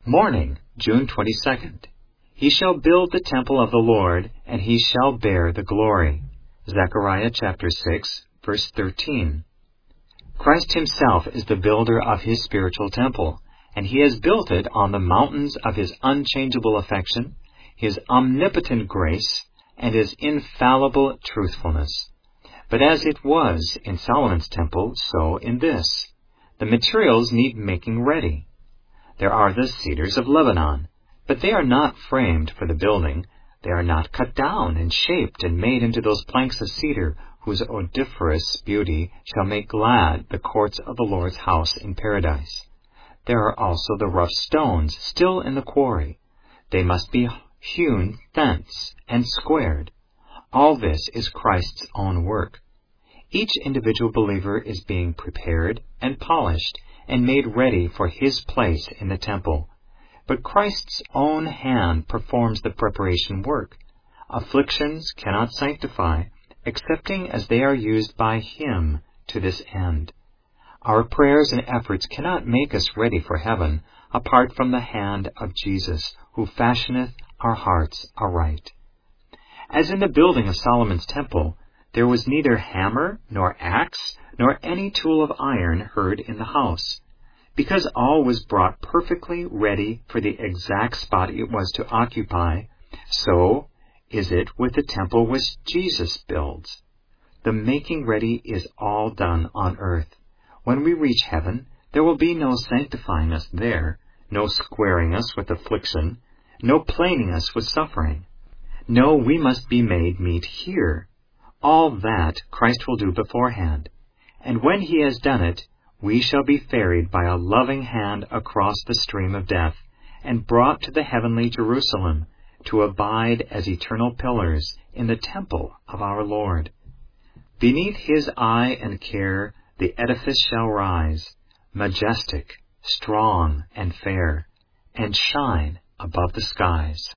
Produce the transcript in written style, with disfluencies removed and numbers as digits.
Morning, June 22nd. He shall build the temple of the Lord, and he shall bear the glory. Zechariah chapter 6, verse 13. Christ himself is the builder of his spiritual temple, and he has built it on the mountains of his unchangeable affection, his omnipotent grace, and his infallible truthfulness. But as it was in Solomon's temple, so in this. The materials need making ready. There are the cedars of Lebanon, but they are not framed for the building. They are not cut down and shaped and made into those planks of cedar whose odoriferous beauty shall make glad the courts of the Lord's house in paradise. There are also the rough stones still in the quarry. They must be hewn thence and squared. All this is Christ's own work. Each individual believer is being prepared and polished and made ready for his place in the temple. But Christ's own hand performs the preparation work. Afflictions cannot sanctify, excepting as they are used by him to this end. Our prayers and efforts cannot make us ready for heaven apart from the hand of Jesus, who fashioneth our hearts aright. As in the building of Solomon's temple, there was neither hammer nor axe nor any tool of iron heard in the house, because all was brought perfectly ready for the exact spot it was to occupy. So is it with the temple which Jesus builds. The making ready is all done on earth. When we reach heaven, there will be no sanctifying us there, no squaring us with affliction, no planing us with suffering. No, we must be made meet here. All that Christ will do beforehand. And when he has done it, we shall be ferried by a loving hand across the stream of death, and brought to the heavenly Jerusalem, to abide as eternal pillars in the temple of our Lord. Beneath his eye and care the edifice shall rise, majestic, strong, and fair, and shine above the skies.